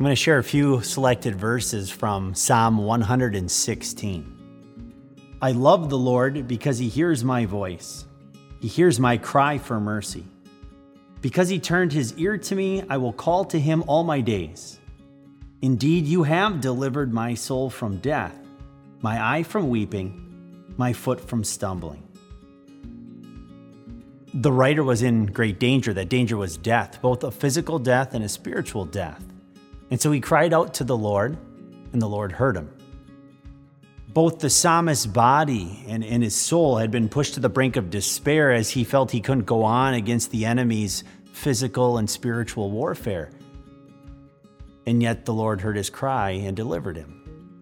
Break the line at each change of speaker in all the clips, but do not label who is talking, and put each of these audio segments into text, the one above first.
I'm going to share a few selected verses from Psalm 116. I love the Lord because he hears my voice. He hears my cry for mercy. Because he turned his ear to me, I will call to him all my days. Indeed, you have delivered my soul from death, my eye from weeping, my foot from stumbling. The writer was in great danger. That danger was death, both a physical death and a spiritual death. And so he cried out to the Lord, and the Lord heard him. Both the psalmist's body and his soul had been pushed to the brink of despair as he felt he couldn't go on against the enemy's physical and spiritual warfare. And yet the Lord heard his cry and delivered him.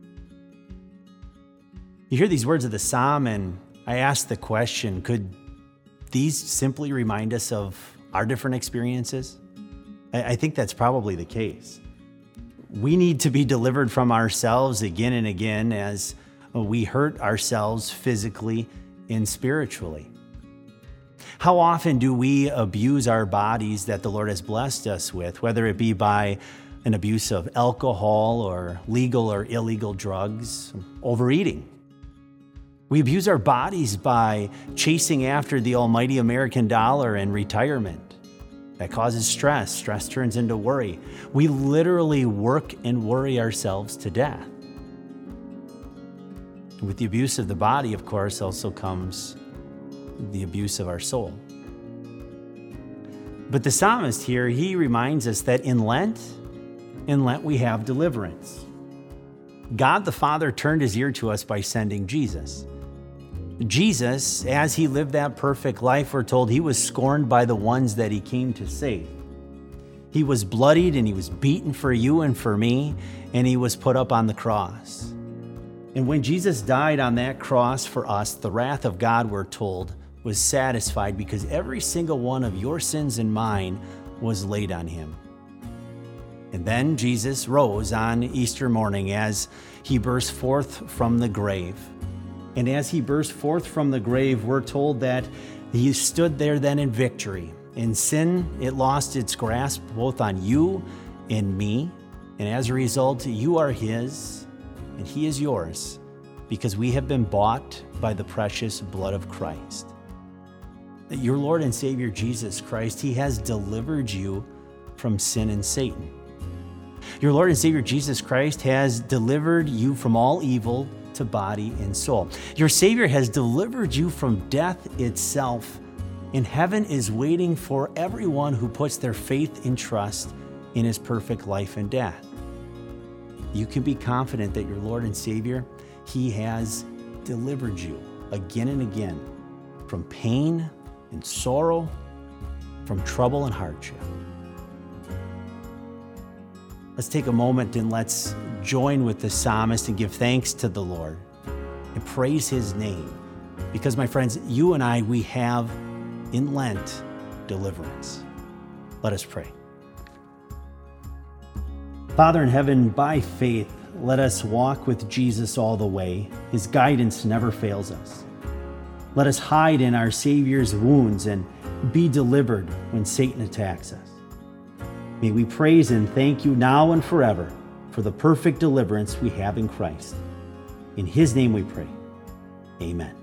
You hear these words of the psalm, and I ask the question, could these simply remind us of our different experiences? I think that's probably the case. We need to be delivered from ourselves again and again as we hurt ourselves physically and spiritually. How often do we abuse our bodies that the Lord has blessed us with, whether it be by an abuse of alcohol or legal or illegal drugs, overeating? We abuse our bodies by chasing after the almighty American dollar and retirement. That causes stress. Stress turns into worry. We literally work and worry ourselves to death. And with the abuse of the body, of course, also comes the abuse of our soul. But the psalmist here, he reminds us that in Lent we have deliverance. God the Father turned his ear to us by sending Jesus. Jesus, as he lived that perfect life, we're told he was scorned by the ones that he came to save. He was bloodied and he was beaten for you and for me, and he was put up on the cross. And when Jesus died on that cross for us, the wrath of God, we're told, was satisfied because every single one of your sins and mine was laid on him. And then Jesus rose on Easter morning as he burst forth from the grave. And as he burst forth from the grave, we're told that he stood there then in victory. In sin, it lost its grasp both on you and me. And as a result, you are his and he is yours because we have been bought by the precious blood of Christ. Your Lord and Savior Jesus Christ, he has delivered you from sin and Satan. Your Lord and Savior Jesus Christ has delivered you from all evil to body and soul. Your Savior has delivered you from death itself, and heaven is waiting for everyone who puts their faith and trust in his perfect life and death. You can be confident that your Lord and Savior, he has delivered you again and again from pain and sorrow, from trouble and hardship. Let's take a moment and let's join with the psalmist and give thanks to the Lord and praise his name. Because, my friends, you and I, we have in Lent deliverance. Let us pray. Father in heaven, by faith, let us walk with Jesus all the way. His guidance never fails us. Let us hide in our Savior's wounds and be delivered when Satan attacks us. May we praise and thank you now and forever for the perfect deliverance we have in Christ. In his name we pray. Amen.